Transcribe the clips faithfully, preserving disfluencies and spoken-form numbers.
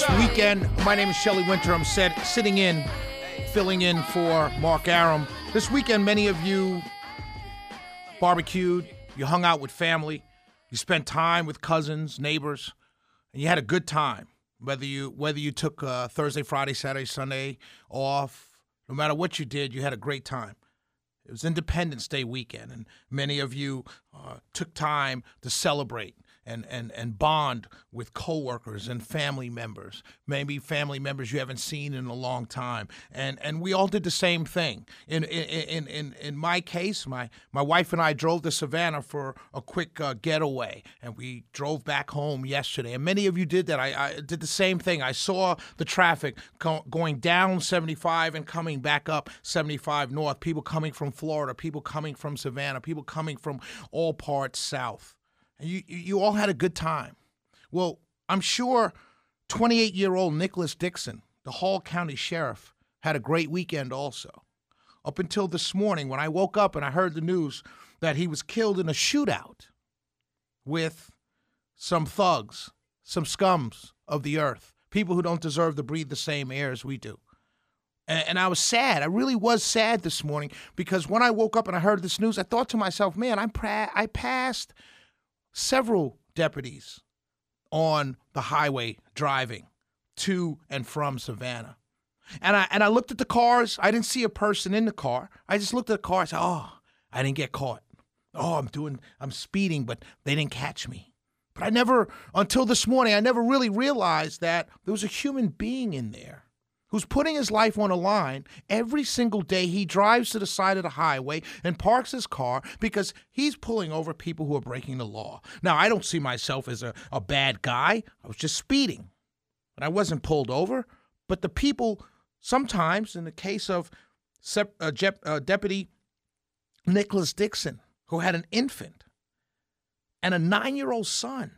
this weekend, my name is Shelley Winter. I'm set, sitting in, filling in for Mark Arum. This weekend, many of you barbecued, you hung out with family, you spent time with cousins, neighbors, and you had a good time. Whether you whether you took uh, Thursday, Friday, Saturday, Sunday off, no matter what you did, you had a great time. It was Independence Day weekend, and many of you uh, took time to celebrate and, and, and bond with coworkers and family members, maybe family members you haven't seen in a long time. And and we all did the same thing. In in in in my case, my, my wife and I drove to Savannah for a quick uh, getaway, and we drove back home yesterday. And many of you did that. I, I did the same thing. I saw the traffic go, going down seventy-five and coming back up seventy-five north, people coming from Florida, people coming from Savannah, people coming from all parts south. And you, you all had a good time. Well, I'm sure twenty-eight-year-old Nicholas Dixon, the Hall County Sheriff, had a great weekend also. Up until this morning when I woke up and I heard the news that he was killed in a shootout with some thugs, some scums of the earth, people who don't deserve to breathe the same air as we do. And, and I was sad. I really was sad this morning because when I woke up and I heard this news, I thought to myself, man, I'm pra- I passed several deputies on the highway driving to and from Savannah. And I and I looked at the cars. I didn't see a person in the car. I just looked at the car and said, oh, I didn't get caught. Oh, I'm doing, I'm speeding, but they didn't catch me. But I never, until this morning, I never really realized that there was a human being in there who's putting his life on the line every single day. He drives to the side of the highway and parks his car because he's pulling over people who are breaking the law. Now, I don't see myself as a, a bad guy. I was just speeding, and I wasn't pulled over. But the people, sometimes, in the case of Sep- uh, Jep- uh, Deputy Nicholas Dixon, who had an infant and a nine-year-old son,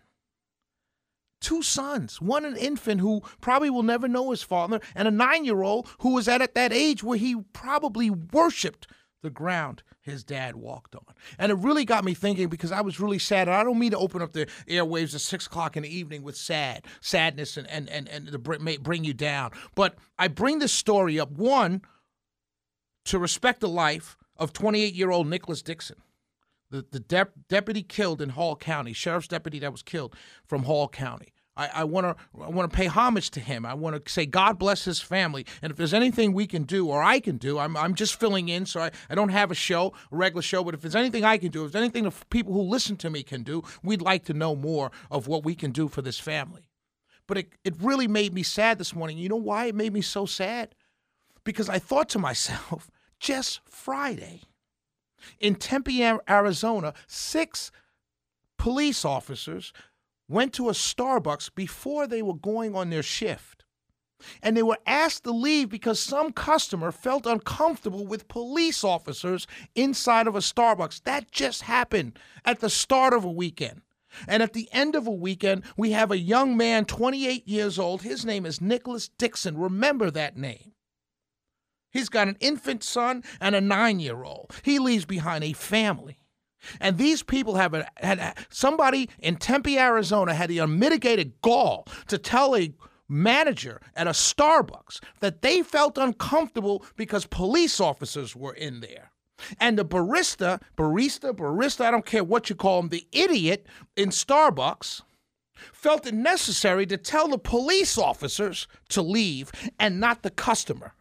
two sons, one an infant who probably will never know his father, and a nine-year-old who was at, at that age where he probably worshipped the ground his dad walked on. And it really got me thinking because I was really sad. And I don't mean to open up the airwaves at six o'clock in the evening with sad, sadness and, and, and, and to bring, bring you down. But I bring this story up, one, to respect the life of twenty-eight-year-old Nicholas Dixon, the, the dep- deputy killed in Hall County, sheriff's deputy that was killed from Hall County. I, I want to I want to pay homage to him. I want to say God bless his family. And if there's anything we can do or I can do, I'm I'm just filling in, so I, I don't have a show, a regular show. But if there's anything I can do, if there's anything the people who listen to me can do, we'd like to know more of what we can do for this family. But it, it really made me sad this morning. You know why it made me so sad? Because I thought to myself, just Friday, in Tempe, Arizona, six police officers went to a Starbucks before they were going on their shift. And they were asked to leave because some customer felt uncomfortable with police officers inside of a Starbucks. That just happened at the start of a weekend. And at the end of a weekend, we have a young man, twenty-eight years old. His name is Nicholas Dixon. Remember that name. He's got an infant son and a nine-year-old. He leaves behind a family. And these people have a, had somebody in Tempe, Arizona had the unmitigated gall to tell a manager at a Starbucks that they felt uncomfortable because police officers were in there. And the barista, barista, barista, I don't care what you call him, the idiot in Starbucks felt it necessary to tell the police officers to leave and not the customer.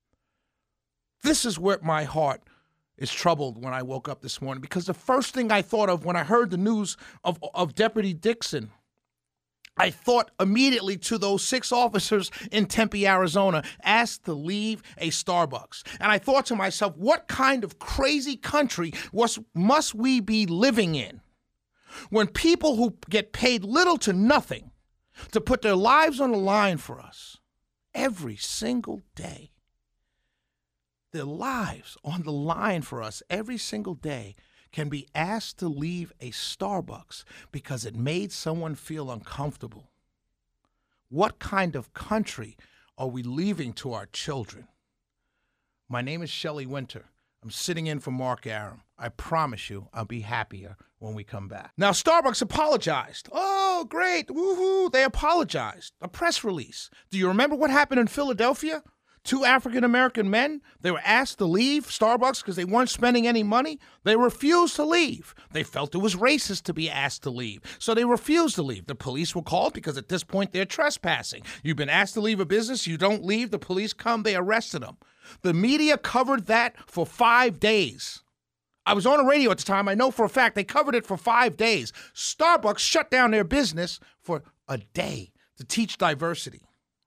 This is where my heart is troubled when I woke up this morning, because the first thing I thought of when I heard the news of, of Deputy Dixon, I thought immediately to those six officers in Tempe, Arizona, asked to leave a Starbucks. And I thought to myself, what kind of crazy country was, must we be living in when people who get paid little to nothing to put their lives on the line for us every single day, their lives on the line for us every single day, can be asked to leave a Starbucks because it made someone feel uncomfortable? What kind of country are we leaving to our children? My name is Shelley Winter. I'm sitting in for Mark Arum. I promise you I'll be happier when we come back. Now, Starbucks apologized. Oh, great. Woohoo. They apologized. A press release. Do you remember what happened in Philadelphia? Two African-American men, they were asked to leave Starbucks because they weren't spending any money. They refused to leave. They felt it was racist to be asked to leave, so they refused to leave. The police were called because at this point they're trespassing. You've been asked to leave a business, you don't leave, the police come, they arrested them. The media covered that for five days. I was on the radio at the time. I know for a fact they covered it for five days. Starbucks shut down their business for a day to teach diversity.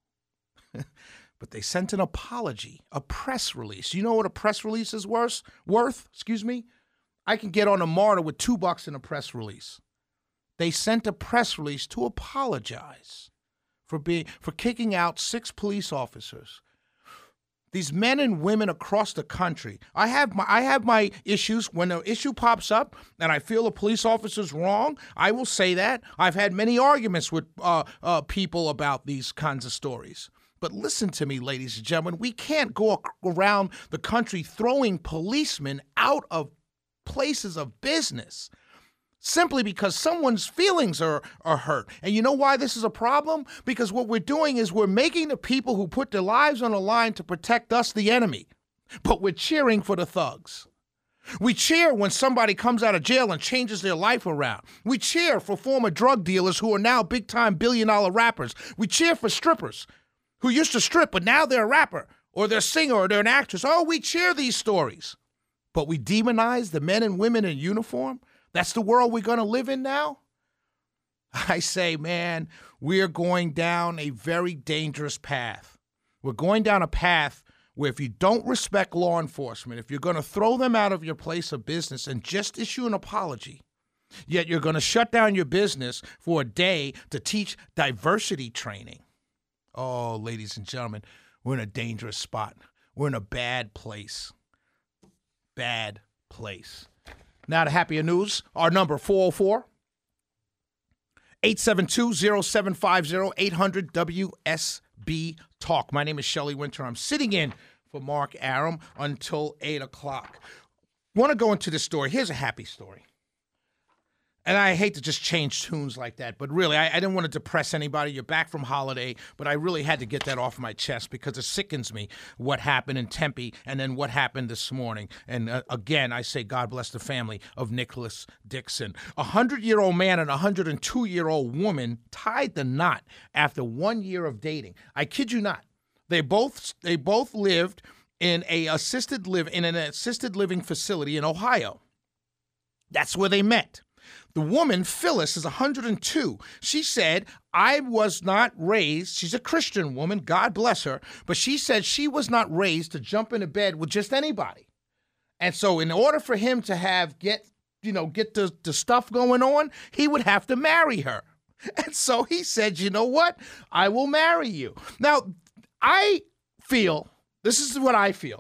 But they sent an apology, a press release. You know what a press release is worth? Worth, excuse me? I can get on a MARTA with two bucks in a press release. They sent a press release to apologize for being for kicking out six police officers. These men and women across the country. I have my I have my issues. When an issue pops up and I feel a police officer's wrong, I will say that. I've had many arguments with uh, uh, people about these kinds of stories. But listen to me, ladies and gentlemen, we can't go around the country throwing policemen out of places of business simply because someone's feelings are, are hurt. And you know why this is a problem? Because what we're doing is we're making the people who put their lives on the line to protect us the enemy, but we're cheering for the thugs. We cheer when somebody comes out of jail and changes their life around. We cheer for former drug dealers who are now big-time billion-dollar rappers. We cheer for strippers who used to strip, but now they're a rapper, or they're a singer, or they're an actress. Oh, we cheer these stories. But we demonize the men and women in uniform? That's the world we're going to live in now? I say, man, we're going down a very dangerous path. We're going down a path where if you don't respect law enforcement, if you're going to throw them out of your place of business and just issue an apology, yet you're going to shut down your business for a day to teach diversity training. Oh, ladies and gentlemen, we're in a dangerous spot. We're in a bad place. Bad place. Now to happier news. Our number, four oh four, eight seven two, oh seven five oh, eight hundred W S B Talk. My name is Shelley Winter. I'm sitting in for Mark Arum until eight o'clock. Want to go into this story. Here's a happy story. And I hate to just change tunes like that, but really, I, I didn't want to depress anybody. You're back from holiday, but I really had to get that off my chest because it sickens me what happened in Tempe and then what happened this morning. And uh, again, I say God bless the family of Nicholas Dixon. A hundred-year-old man and a one hundred two-year-old woman tied the knot after one year of dating. I kid you not. They both they both lived in a assisted live in an assisted living facility in Ohio. That's where they met. The woman, Phyllis, is one hundred two. She said, I was not raised, she's a Christian woman, God bless her, but she said she was not raised to jump into bed with just anybody. And so in order for him to have, get, you know, get the, the stuff going on, he would have to marry her. And so he said, you know what? I will marry you. Now, I feel, this is what I feel.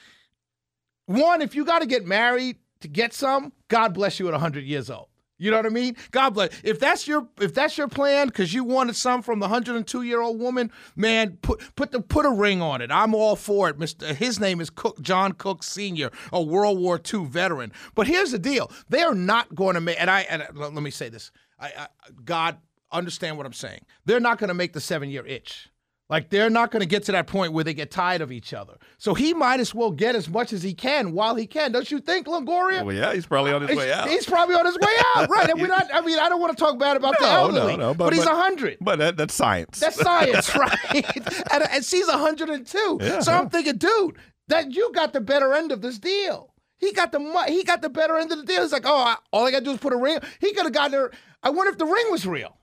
One, if you got to get married to get some, God bless you at one hundred years old. You know what I mean? God bless. If that's your if that's your plan, because you wanted some from the one hundred two-year-old woman, man, put put the put a ring on it. I'm all for it. Mister His name is Cook, John Cook Senior, a World War Two veteran. But here's the deal: they are not going to make. And I and let me say this: I, I God understand what I'm saying. They're not going to make the seven-year itch. Like, they're not going to get to that point where they get tired of each other. So he might as well get as much as he can while he can. Don't you think, Longoria? Well, yeah, he's probably on his he's, way out. He's probably on his way out, right? And we're not, I mean, I don't want to talk bad about no, the elderly, no, no, but, but he's but, one hundred. But that, that's science. That's science, right? and, and she's one hundred two. Yeah, so yeah. I'm thinking, dude, that you got the better end of this deal. He got the mo- he got the better end of the deal. He's like, oh, I, all I got to do is put a ring. He could have gotten her. I wonder if the ring was real.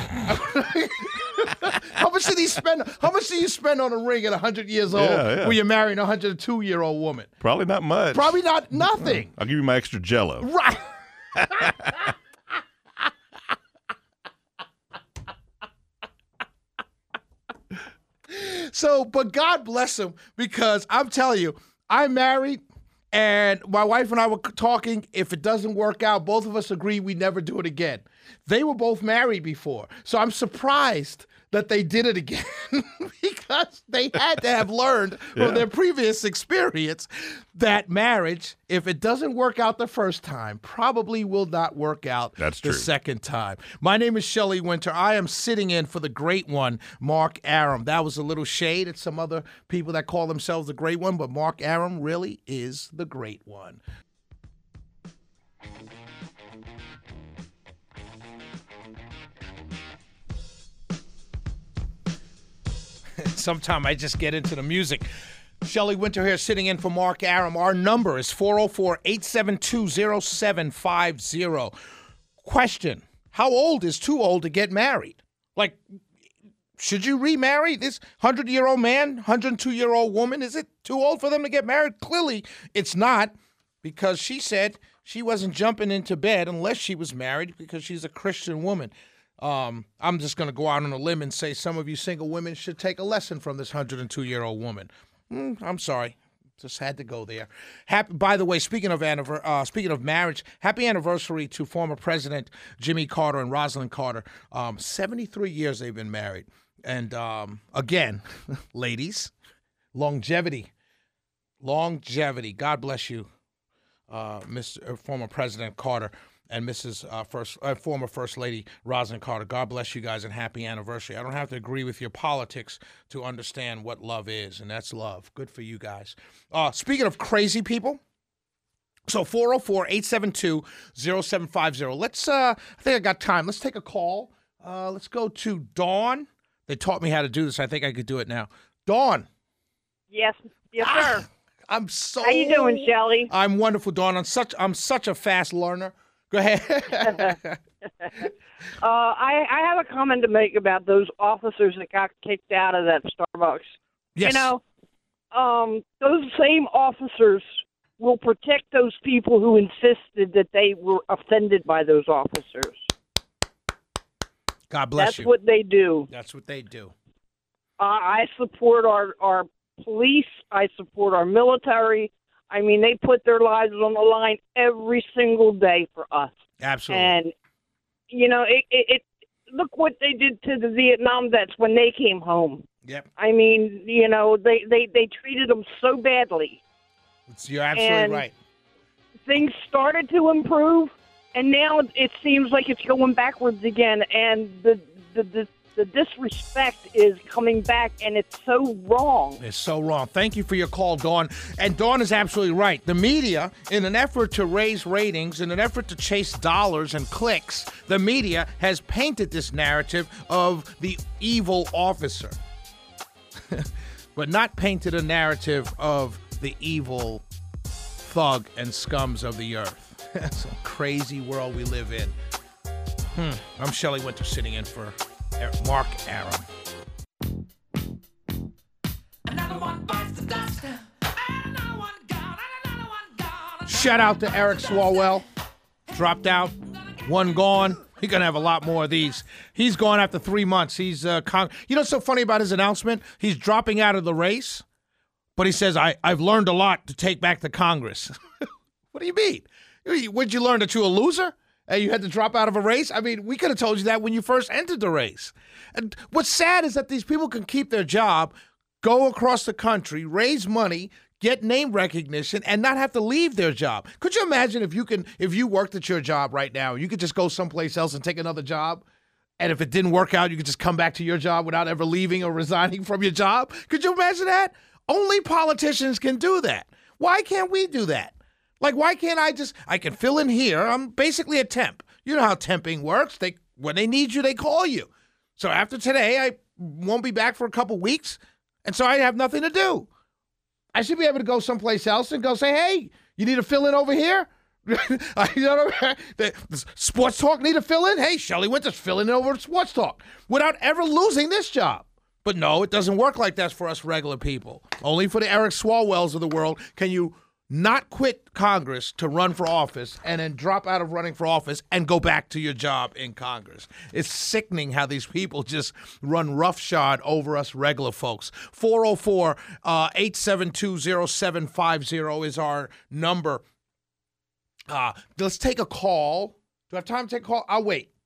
How much did he spend? How much do you spend on a ring at one hundred years old Yeah, yeah. when you're marrying a one hundred two-year-old woman? Probably not much. Probably not nothing. I'll give you my extra Jello. Right. So, but God bless him, because I'm telling you, I'm married, and my wife and I were talking. If it doesn't work out, both of us agree we never do it again. They were both married before. So I'm surprised that they did it again because they had to have learned Yeah. from their previous experience that marriage, if it doesn't work out the first time, probably will not work out That's the true. second time. My name is Shelley Winter. I am sitting in for the great one, Mark Arum. That was a little shade at some other people that call themselves the great one, but Mark Arum really is the great one. Sometime I just get into the music. Shelley Winter here sitting in for Mark Arum. Our number is four oh four, eight seven two, oh seven five oh. Question: how old is too old to get married? Like, should you remarry this hundred-year-old man, one hundred two-year-old woman? Is it too old for them to get married? Clearly, it's not, because she said she wasn't jumping into bed unless she was married because she's a Christian woman. Um, I'm just going to go out on a limb and say some of you single women should take a lesson from this one hundred two-year-old woman. Mm, I'm sorry. Just had to go there. Happy, by the way, speaking of anniver- uh, speaking of marriage, happy anniversary to former President Jimmy Carter and Rosalind Carter. Um, seventy-three years they've been married. And um, again, ladies, longevity. Longevity. God bless you, uh, Mister former President Carter. And Missus Uh, first, uh, former First Lady Rosalind Carter. God bless you guys and happy anniversary. I don't have to agree with your politics to understand what love is, and that's love. Good for you guys. Uh, speaking of crazy people, so four oh four, eight seven two, oh seven five oh. Let's, uh, I think I got time. Let's take a call. Uh, let's go to Dawn. They taught me how to do this. I think I could do it now. Dawn. Yes, yes, Ah, sir. I'm so. How you doing, Shelley? I'm wonderful, Dawn. I'm such. I'm such a fast learner. Go ahead. uh, I, I have a comment to make about those officers that got kicked out of that Starbucks. Yes. You know, um, those same officers will protect those people who insisted that they were offended by those officers. God bless That's you. what they do. That's what they do. Uh, I support our, our police. I support our military. I mean, they put their lives on the line every single day for us. Absolutely. And, you know, it, it, it look what they did to the Vietnam vets when they came home. Yep. I mean, you know, they, they, they treated them so badly. It's, you're absolutely And right. Things started to improve, and now it seems like it's going backwards again. And the the, the the disrespect is coming back, and it's so wrong. It's so wrong. Thank you for your call, Dawn. And Dawn is absolutely right. The media, in an effort to raise ratings, in an effort to chase dollars and clicks, the media has painted this narrative of the evil officer, but not painted a narrative of the evil thug and scums of the earth. It's a crazy world we live in. Hmm. I'm Shelley Winter sitting in for Mark Arum. Shout out to Eric Swalwell. Dropped out. One gone. He's going to have a lot more of these. He's gone after three months. He's, uh, con- you know what's so funny about his announcement? He's dropping out of the race, but he says, I, I've learned a lot to take back to Congress. What do you mean? Would you learn that you're a loser? And you had to drop out of a race? I mean, we could have told you that when you first entered the race. And what's sad is that these people can keep their job, go across the country, raise money, get name recognition, and not have to leave their job. Could you imagine if you can, if you worked at your job right now, you could just go someplace else and take another job? And if it didn't work out, you could just come back to your job without ever leaving or resigning from your job? Could you imagine that? Only politicians can do that. Why can't we do that? Like, why can't I just, I can fill in here. I'm basically a temp. You know how temping works. They, when they need you, they call you. So after today, I won't be back for a couple weeks, and so I have nothing to do. I should be able to go someplace else and go say, hey, you need to fill in over here? You know, the, the Sports Talk need to fill in? Hey, Shelley Winter's filling in over at Sports Talk without ever losing this job. But no, it doesn't work like that for us regular people. Only for the Eric Swalwells of the world can you not quit Congress to run for office and then drop out of running for office and go back to your job in Congress. It's sickening how these people just run roughshod over us regular folks. four oh four, eight seven two, oh seven five oh is our number. Uh, let's take a call. Do I have time to take a call? I'll wait.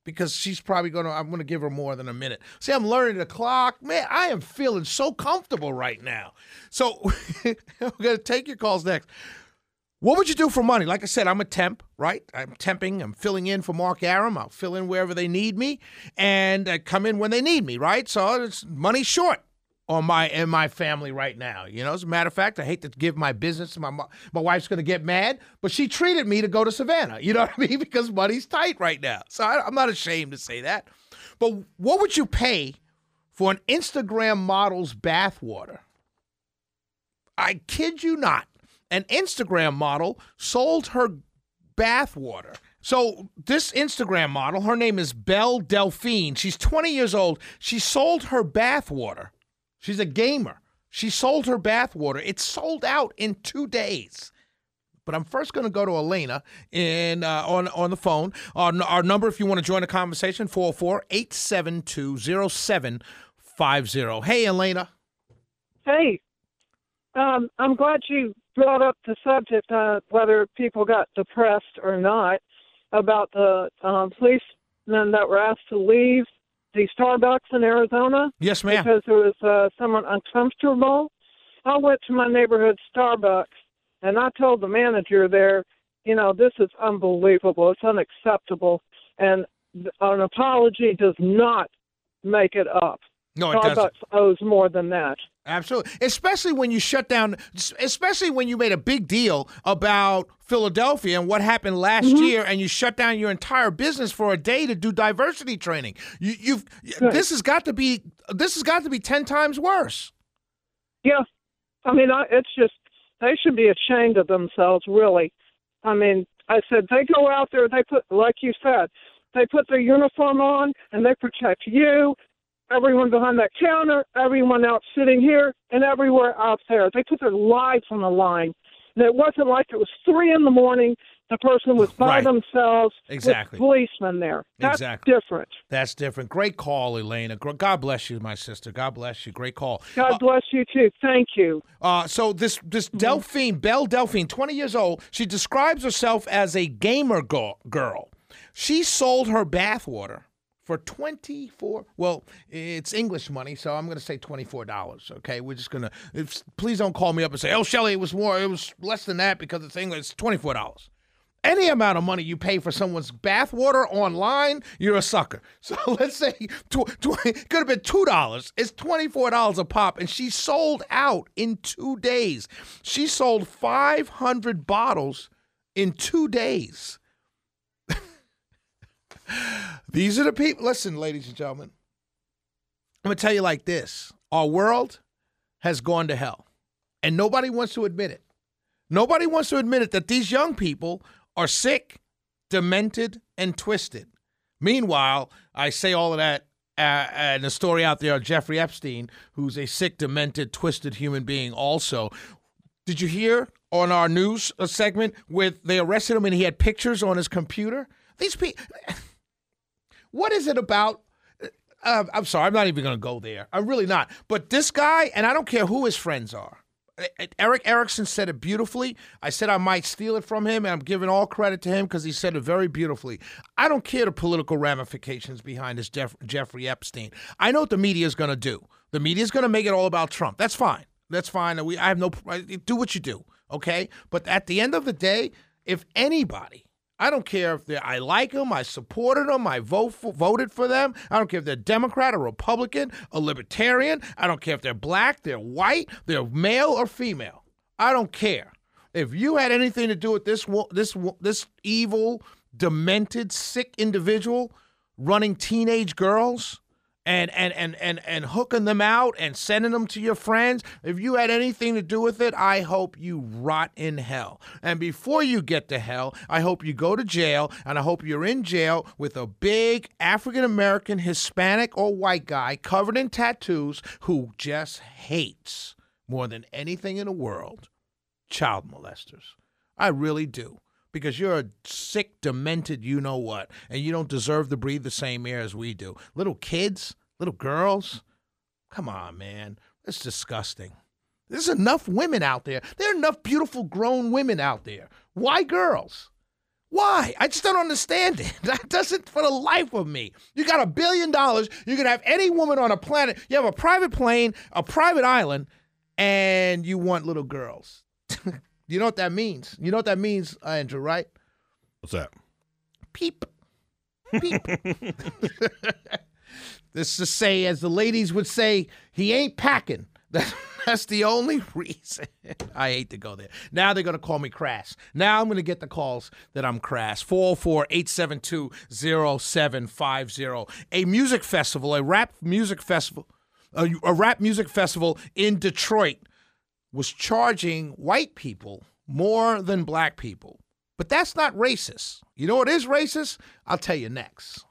because she's probably going to, I'm going to give her more than a minute. See, I'm learning the clock. Man, I am feeling so comfortable right now. So we're going to take your calls next. What would you do for money? Like I said, I'm a temp, right? I'm temping. I'm filling in for Mark Aram. I'll fill in wherever they need me and I come in when they need me, right? So it's money short on my in my family right now. You know, as a matter of fact, I hate to give my business to my mo- my wife's going to get mad, but she treated me to go to Savannah. You know what I mean? Because money's tight right now. So I, I'm not ashamed to say that. But what would you pay for an Instagram model's bathwater? I kid you not. An Instagram model sold her bathwater. So this Instagram model, her name is Belle Delphine. She's twenty years old. She sold her bathwater. She's a gamer. She sold her bathwater. It sold out in two days. But I'm first going to go to Elena in uh, on on the phone. Our, our number, if you want to join the conversation, four oh four, eight seven two, oh seven five oh. Hey, Elena. Hey, um, I'm glad you brought up the subject, uh, whether people got depressed or not, about the um, policemen that were asked to leave the Starbucks in Arizona. Yes, ma'am. Because there was uh, someone uncomfortable. I went to my neighborhood Starbucks, and I told the manager there, you know, this is unbelievable. It's unacceptable. And an apology does not make it up. No, it Starbucks doesn't. owes more than that. Absolutely. Especially when you shut down, especially when you made a big deal about Philadelphia and what happened last Mm-hmm. year, and you shut down your entire business for a day to do diversity training. You, you've Right. this has got to be this has got to be ten times worse. Yeah. I mean, I, it's just, they should be ashamed of themselves, really. I mean, I said, they go out there, they put, like you said, they put their uniform on, and they protect you, everyone behind that counter, everyone out sitting here, and everywhere out there. They put their lives on the line. And it wasn't like it was three in the morning, the person was by Right. themselves Exactly. with policemen there. That's Exactly. different. That's different. Great call, Elena. Gr- God bless you, my sister. God bless you. Great call. God Uh, bless you, too. Thank you. Uh, so this this Delphine, Belle Delphine, twenty years old, she describes herself as a gamer go- girl. She sold her bathwater for twenty-four, well, it's English money, so I'm going to say twenty-four dollars, okay? We're just going to, please don't call me up and say, oh, Shelly, it was more, it was less than that because it's English. It's twenty-four dollars. Any amount of money you pay for someone's bathwater online, you're a sucker. So let's say tw- tw- it could have been two dollars. It's twenty-four dollars a pop, and she sold out in two days. She sold five hundred bottles in two days. These are the people. Listen, ladies and gentlemen, I'm going to tell you like this. Our world has gone to hell, and nobody wants to admit it. Nobody wants to admit it that these young people are sick, demented, and twisted. Meanwhile, I say all of that uh, and the story out there of Jeffrey Epstein, who's a sick, demented, twisted human being also. Did you hear on our news segment where they arrested him and he had pictures on his computer? These people, what is it about? Uh, I'm sorry, I'm not even going to go there. I'm really not. But this guy, and I don't care who his friends are. Eric Erickson said it beautifully. I said I might steal it from him, and I'm giving all credit to him because he said it very beautifully. I don't care the political ramifications behind this Jeff- Jeffrey Epstein. I know what the media is going to do. The media is going to make it all about Trump. That's fine. That's fine. We, I have no do what you do, okay? But at the end of the day, if anybody, I don't care if they're, I like them, I supported them, I vote for, voted for them. I don't care if they're Democrat or Republican or Libertarian. I don't care if they're black, they're white, they're male or female. I don't care. If you had anything to do with this this this evil, demented, sick individual running teenage girls and and and and and hooking them out and sending them to your friends, if you had anything to do with it, I hope you rot in hell. And before you get to hell, I hope you go to jail, and I hope you're in jail with a big African-American, Hispanic, or white guy covered in tattoos who just hates more than anything in the world child molesters. I really do. Because you're a sick, demented you-know-what, and you don't deserve to breathe the same air as we do. Little kids, little girls, come on, man. It's disgusting. There's enough women out there. There are enough beautiful grown women out there. Why girls? Why? I just don't understand it. That doesn't for the life of me. You got a billion dollars. You can have any woman on a planet. You have a private plane, a private island, and you want little girls. You know what that means? You know what that means, Andrew, right? What's that? Peep. Peep. This is to say, as the ladies would say, he ain't packing. That's, that's the only reason. I hate to go there. Now they're going to call me crass. Now I'm going to get the calls that I'm crass. four oh four, eight seven two, oh seven five oh. A music festival, a rap music festival, a, a rap music festival in Detroit was charging white people more than black people. But that's not racist. You know what is racist? I'll tell you next.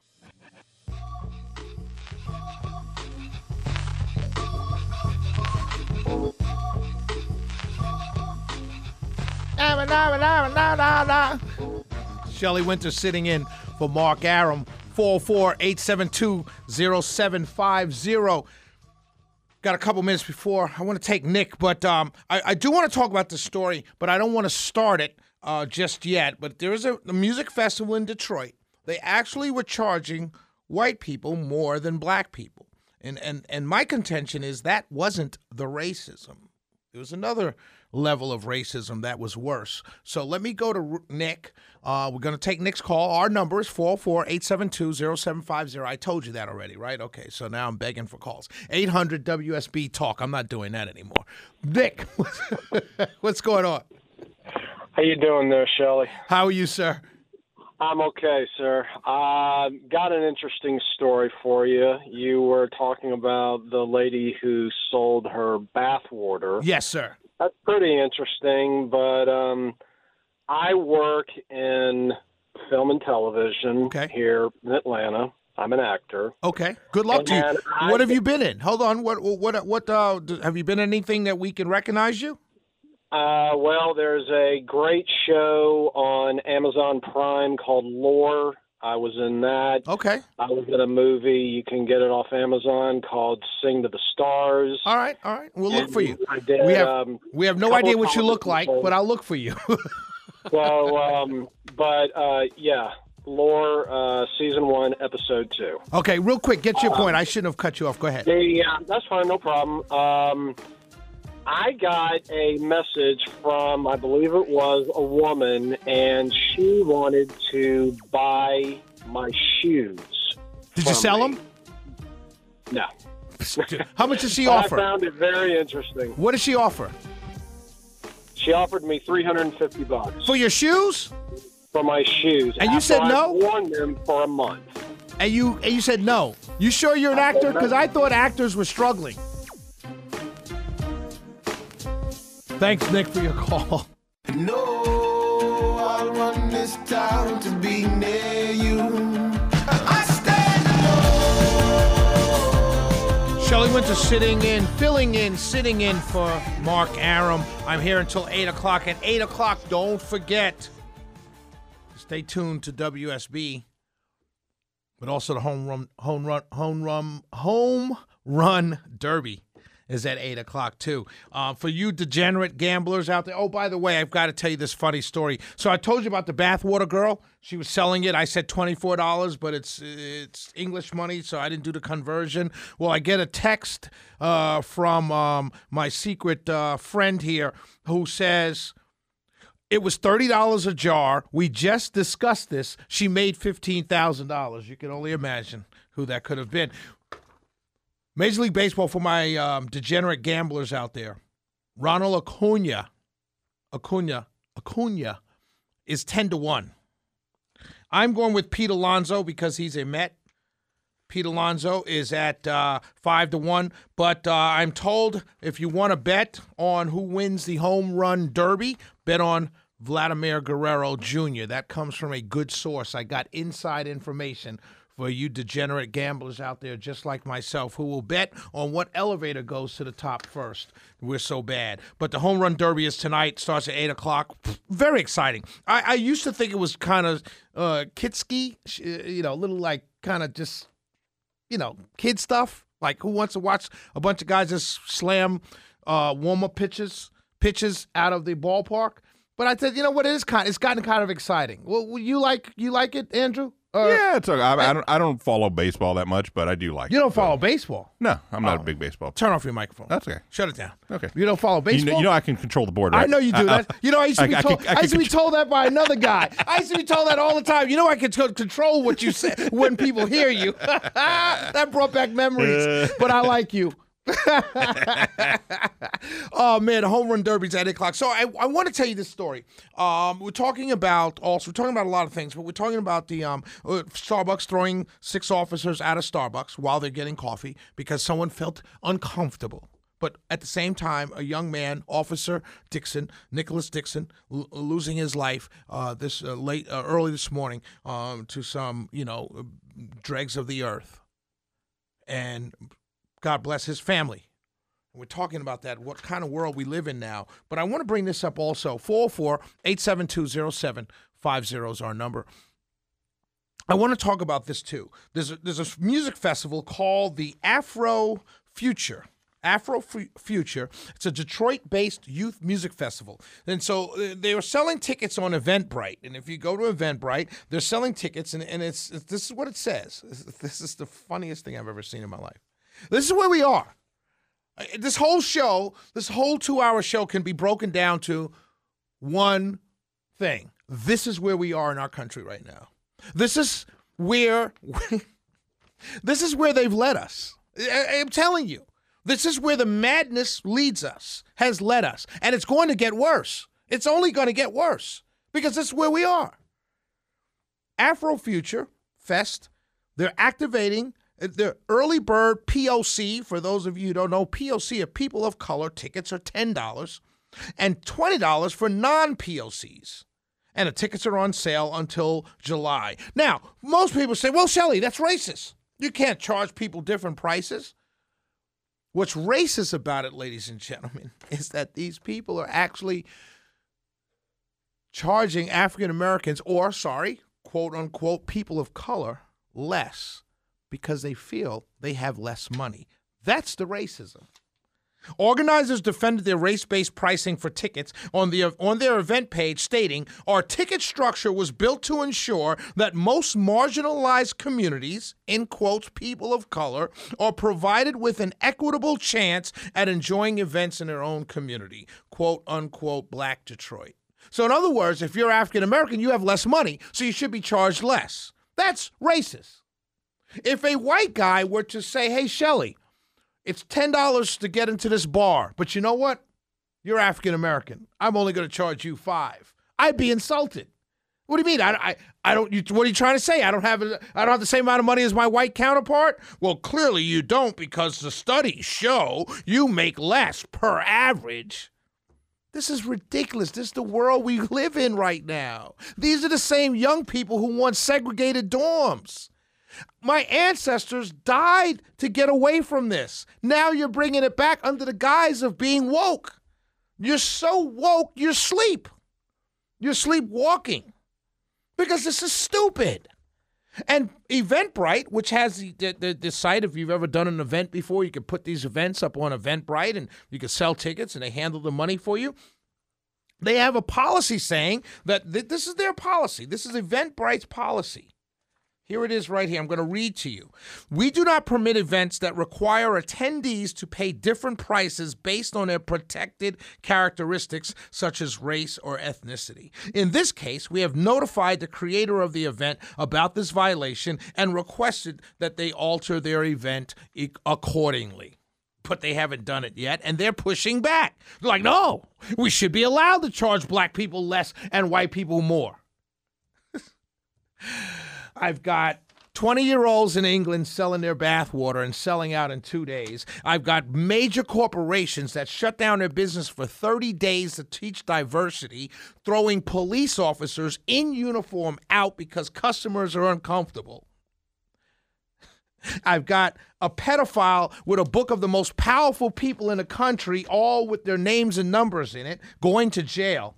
Shelley Winter sitting in for Mark Aram. four oh four, eight seven two, oh seven five oh. Got a couple minutes before. I want to take Nick, but um, I, I do want to talk about the story, but I don't want to start it uh, just yet. But there is a, a music festival in Detroit. They actually were charging white people more than black people. And, and, and my contention is that wasn't the racism. It was another level of racism that was worse. So let me go to Nick. Uh, we're going to take Nick's call. Our number is four oh four, eight seven two, oh seven five oh. I told you that already, right? Okay, so now I'm begging for calls. eight hundred W S B talk. I'm not doing that anymore. Nick, what's going on? How you doing there, Shelley? How are you, sir? I'm okay, sir. Uh, got an interesting story for you. You were talking about the lady who sold her bath water. Yes, sir. That's pretty interesting, but um, I work in film and television okay. here in Atlanta. I'm an actor. Okay. Good luck and to you. I, what have you been in? Hold on. What? What? What? Uh, have you been in anything that we can recognize you? Uh, well, there's a great show on Amazon Prime called Lore. I was in that. Okay. I was in a movie. You can get it off Amazon called Sing to the Stars. All right. All right. We'll look and for you. I did, we have um, we have no idea what you look like, but I'll look for you. well, um, but uh, yeah, Lore uh, season one, episode two. Okay. Real quick, get your um, point. I shouldn't have cut you off. Go ahead. The, uh, that's fine. No problem. Um, I got a message from, I believe it was a woman, and she wanted to buy my shoes. Did you sell me. them? No. How much does she But offer? I found it very interesting. What does she offer? She offered me three hundred fifty bucks For your shoes? for my shoes. And you said after no? I've worn them for a month. And you and you said no. You sure you're an I said actor? no. Because I thought actors were struggling. Thanks, Nick, for your call. No, I want this town to be near you. I stand alone. Shelley Winter sitting in, filling in, sitting in for Mark Aram. I'm here until eight o'clock. At eight o'clock, don't forget, stay tuned to W S B, but also the home run, home run, home run, home run derby is at eight o'clock, too. Uh, for you degenerate gamblers out there, oh, by the way, I've got to tell you this funny story. So I told you about the bathwater girl. She was selling it. I said twenty-four dollars, but it's it's English money, so I didn't do the conversion. Well, I get a text uh, from um, my secret uh, friend here who says, it was thirty dollars a jar. We just discussed this. She made fifteen thousand dollars. You can only imagine who that could have been. Major League Baseball, for my um, degenerate gamblers out there, Ronald Acuna, Acuna, Acuna is ten to one. I'm going with Pete Alonso because he's a Met. Pete Alonso is at uh, five to one. But uh, I'm told if you want to bet on who wins the home run derby, bet on Vladimir Guerrero Junior That comes from a good source. I got inside information for you degenerate gamblers out there just like myself who will bet on what elevator goes to the top first. We're so bad. But the home run derby is tonight, starts at eight o'clock. Very exciting. I, I used to think it was kind of uh, kid-ski, you know, a little like kind of just, you know, kid stuff. Like who wants to watch a bunch of guys just slam uh, warm-up pitches, pitches out of the ballpark? But I said, you know what? It is kind. It's gotten kind of exciting. Well, you like you like it, Andrew? Uh, yeah, it's okay. I, I don't. I don't follow baseball that much, but I do like. You it, don't follow so. baseball. No, I'm not Oh. a big baseball. Turn off your microphone. That's okay. Shut it down. Okay. You don't follow You baseball. know, you know I can control the board. Right? I know you do. I, that. You know, I used to I- be I told. can- I I, can used to be control- told that by another guy. I used to be told that all the time. You know, I can t- control what you say when people hear you. That brought back memories. But I like you. Oh man, the home run derby's at eight o'clock. So I, I want to tell you this story. Um, we're talking about also we're talking about a lot of things, but we're talking about the um uh, Starbucks throwing six officers out of Starbucks while they're getting coffee because someone felt uncomfortable. But at the same time, a young man, Officer Dixon, Nicholas Dixon, l- losing his life uh, this uh, late uh, early this morning um, to some you know dregs of the earth, and God bless his family. We're talking about that, what kind of world we live in now. But I want to bring this up also. four oh four, eight seven two, oh seven five oh is our number. I want to talk about this too. There's a, there's a music festival called the Afro Future. Afro Fu- Future. It's a Detroit-based youth music festival. And so uh, they were selling tickets on Eventbrite. And if you go to Eventbrite, they're selling tickets, and, and it's, it's this is what it says. This, this is the funniest thing I've ever seen in my life. This is where we are. This whole show, this whole two-hour show can be broken down to one thing. This is where we are in our country right now. This is where this is where they've led us. I, I'm telling you. This is where the madness leads us, has led us. And it's going to get worse. It's only going to get worse because this is where we are. Afro Future Fest, they're activating the early bird P O C. For those of you who don't know, P O C are people of color. Tickets are ten dollars and twenty dollars for non-P O Cs. And the tickets are on sale until July. Now, most people say, well, Shelley, that's racist. You can't charge people different prices. What's racist about it, ladies and gentlemen, is that these people are actually charging African Americans, or, sorry, quote unquote, people of color, less because they feel they have less money. That's the racism. Organizers defended their race-based pricing for tickets on the on their event page, stating, our ticket structure was built to ensure that most marginalized communities, in quotes, people of color, are provided with an equitable chance at enjoying events in their own community, quote, unquote, Black Detroit. So in other words, if you're African American, you have less money, so you should be charged less. That's racist. If a white guy were to say, hey, Shelley, it's ten dollars to get into this bar, but you know what? You're African American. I'm only going to charge you five. I'd be insulted. What do you mean? I, I, I don't. You, what are you trying to say? I don't have. I don't have the same amount of money as my white counterpart. Well, clearly you don't, because the studies show you make less per average. This is ridiculous. This is the world we live in right now. These are the same young people who want segregated dorms. My ancestors died to get away from this. Now you're bringing it back under the guise of being woke. You're so woke, you're asleep. You're sleepwalking because this is stupid. And Eventbrite, which has the, the, the site, if you've ever done an event before, you can put these events up on Eventbrite and you can sell tickets and they handle the money for you. They have a policy saying that th- this is their policy. This is Eventbrite's policy. Here it is right here. I'm going to read to you. We do not permit events that require attendees to pay different prices based on their protected characteristics, such as race or ethnicity. In this case, we have notified the creator of the event about this violation and requested that they alter their event accordingly. But they haven't done it yet, and they're pushing back. They're like, no, we should be allowed to charge black people less and white people more. I've got twenty-year-olds in England selling their bathwater and selling out in two days. I've got major corporations that shut down their business for thirty days to teach diversity, throwing police officers in uniform out because customers are uncomfortable. I've got a pedophile with a book of the most powerful people in the country, all with their names and numbers in it, going to jail.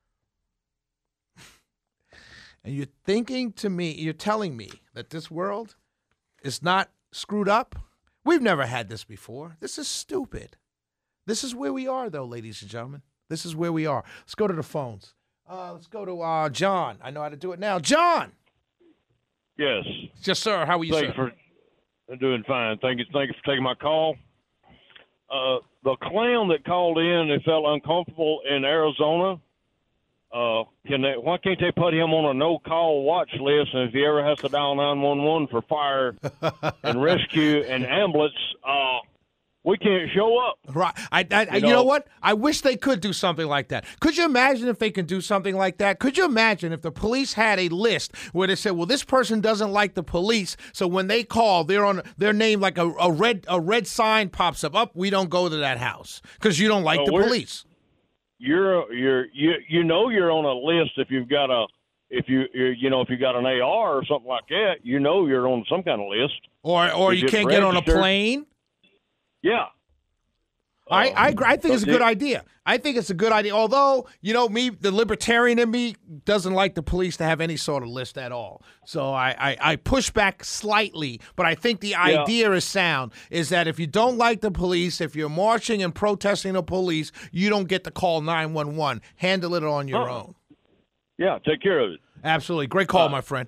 And you're thinking to me, you're telling me that this world is not screwed up? We've never had this before. This is stupid. This is where we are, though, ladies and gentlemen. This is where we are. Let's go to the phones. Uh, let's go to uh, John. I know how to do it now. John. Yes. Yes, sir. How are you, Thanks sir? for I'm doing fine. Thank you. Thank you for taking my call. Uh, the clown that called in and felt uncomfortable in Arizona. Uh, can they? Why can't they put him on a no-call watch list? And if he ever has to dial nine one one for fire and rescue and ambulance, uh, we can't show up. Right. I, I, you, you know, know what? I wish they could do something like that. Could you imagine if they can do something like that? Could you imagine if the police had a list where they said, well, this person doesn't like the police, so when they call, they're on their name like a, a red a red sign pops up. Up, we don't go to that house because you don't like uh, the police. You're you're you you know you're on a list if you've got a if you you're, you know if you got an A R or something like that. You know you're on some kind of list. Or or you can't get on a plane. Yeah. I, Uh, I agree. I think it's a good it, idea. I think it's a good idea. Although, you know, me, the libertarian in me, doesn't like the police to have any sort of list at all. So I, I, I push back slightly, but I think the yeah. idea is sound, is that if you don't like the police, if you're marching and protesting the police, you don't get to call nine one one. Handle it on your uh, own. Yeah, take care of it. Absolutely. Great call, uh, my friend.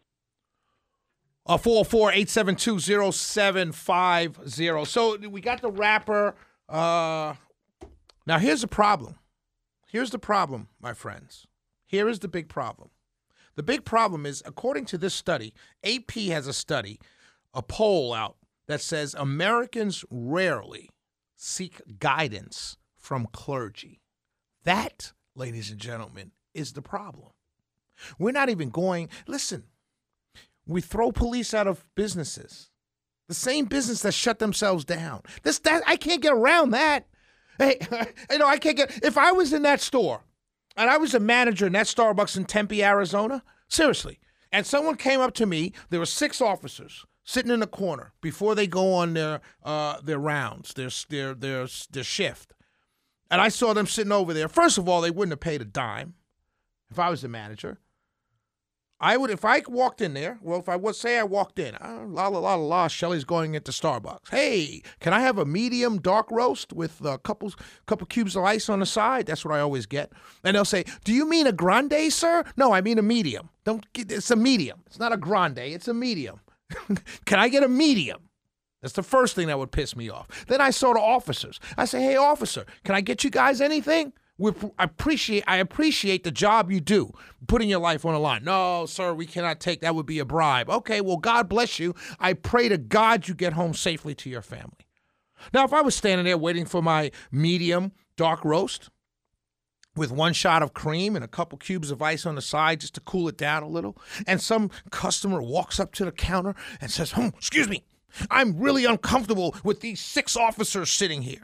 Uh, four oh four, eight seven two, oh seven five oh. So we got the rapper. Uh, now, here's the problem. Here's the problem, my friends. Here is the big problem. The big problem is, according to this study, A P has a study, a poll out that says Americans rarely seek guidance from clergy. That, ladies and gentlemen, is the problem. We're not even going, listen, we throw police out of businesses. The same business that shut themselves down. This that I can't get around that. Hey, you know, I can't get if I was in that store and I was a manager in that Starbucks in Tempe, Arizona, seriously, and someone came up to me, there were six officers sitting in the corner before they go on their uh, their rounds, their their their their shift. And I saw them sitting over there. First of all, they wouldn't have paid a dime if I was the manager. I would, if I walked in there, well, if I would say I walked in, uh, la, la, la, la, la, Shelly's going into Starbucks. Hey, can I have a medium dark roast with a couple, couple cubes of ice on the side? That's what I always get. And they'll say, do you mean a grande, sir? No, I mean a medium. Don't get, it's a medium. It's not a grande, it's a medium. Can I get a medium? That's the first thing that would piss me off. Then I saw the officers. I say, hey, officer, can I get you guys anything? We appreciate. I appreciate the job you do, putting your life on the line. No, sir, we cannot take that. Would be a bribe. Okay, well, God bless you. I pray to God you get home safely to your family. Now, if I was standing there waiting for my medium dark roast with one shot of cream and a couple cubes of ice on the side just to cool it down a little, and some customer walks up to the counter and says, hmm, excuse me, I'm really uncomfortable with these six officers sitting here.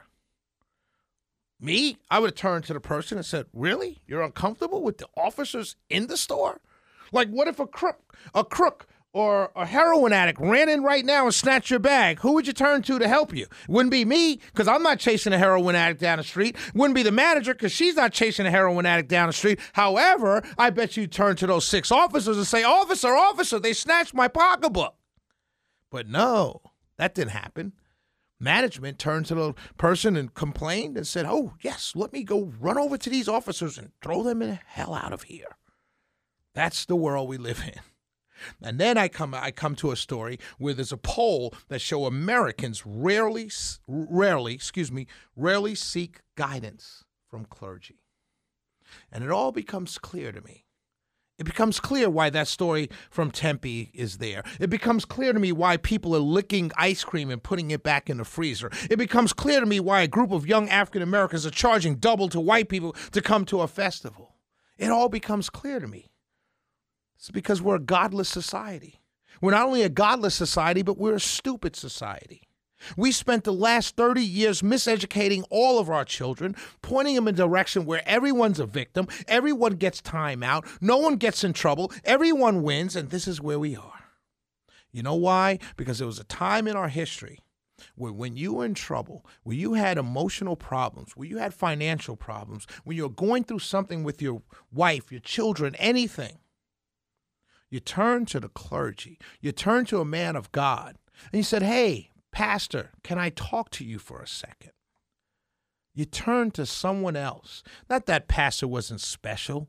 Me, I would have turned to the person and said, really? You're uncomfortable with the officers in the store? Like, what if a crook, a crook or a heroin addict ran in right now and snatched your bag? Who would you turn to to help you? Wouldn't be me, because I'm not chasing a heroin addict down the street. Wouldn't be the manager, because she's not chasing a heroin addict down the street. However, I bet you turn to those six officers and say, officer, officer, they snatched my pocketbook. But no, that didn't happen. Management turned to the person and complained and said, oh, yes, let me go run over to these officers and throw them in the hell out of here. That's the world we live in. And then I come I come to a story where there's a poll that show Americans rarely, rarely, excuse me, rarely seek guidance from clergy. And it all becomes clear to me. It becomes clear why that story from Tempe is there. It becomes clear to me why people are licking ice cream and putting it back in the freezer. It becomes clear to me why a group of young African Americans are charging double to white people to come to a festival. It all becomes clear to me. It's because we're a godless society. We're not only a godless society, but we're a stupid society. We spent the last thirty years miseducating all of our children, pointing them in a direction where everyone's a victim, everyone gets time out, no one gets in trouble, everyone wins, and this is where we are. You know why? Because there was a time in our history where when you were in trouble, where you had emotional problems, where you had financial problems, when you were going through something with your wife, your children, anything, you turned to the clergy, you turned to a man of God, and you said, hey, Pastor, can I talk to you for a second? You turn to someone else. Not that pastor wasn't special,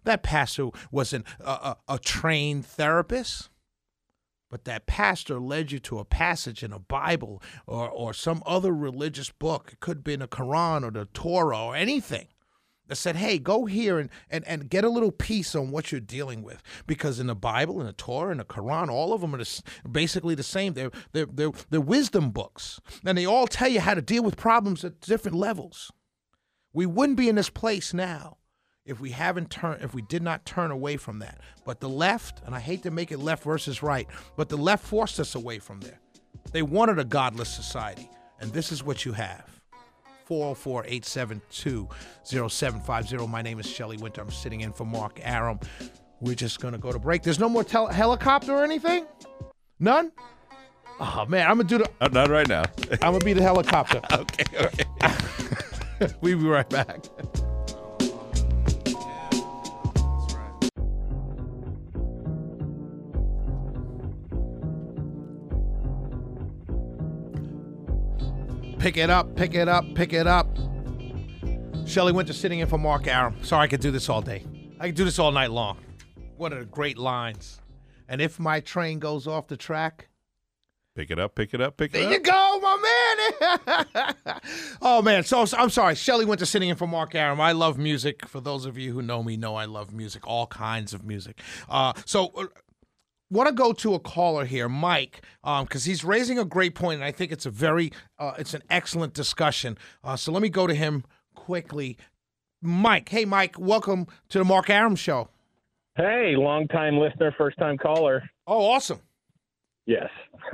That pastor wasn't a, a, a trained therapist. But that pastor led you to a passage in a Bible or, or some other religious book. It could be in the Quran or the Torah or anything that said, hey, go here and, and, and get a little peace on what you're dealing with. Because in the Bible, in the Torah, in the Quran, all of them are the, basically the same. They're, they're, they're, they're wisdom books. And they all tell you how to deal with problems at different levels. We wouldn't be in this place now if we haven't turned, if we did not turn away from that. But the left, and I hate to make it left versus right, but the left forced us away from there. They wanted a godless society, and this is what you have. four oh four, eight seven two, oh seven five oh. My name is Shelley Winter. I'm sitting in for Mark Arum. We're just going to go to break. There's no more tel- helicopter or anything? None? Oh, man, I'm going to do the... Uh, not right now. I'm going to be the helicopter. Okay, okay. We'll be right back. Pick it up, pick it up, pick it up. Shelley Winter sitting in for Mark Arum. Sorry, I could do this all day. I could do this all night long. One of the great lines. And if my train goes off the track, Pick it up, pick it up, pick it there up. you go, my man. Oh, man. So, so I'm sorry. Shelley Winter sitting in for Mark Arum. I love music. For those of you who know me, know I love music, all kinds of music. Uh, so uh, want to go to a caller here, Mike, because um, he's raising a great point, and I think it's a very, uh, it's an excellent discussion. Uh, so let me go to him quickly. Mike. Hey, Mike. Welcome to the Mark Arum Show. Hey, long-time listener, first-time caller. Oh, awesome. Yes.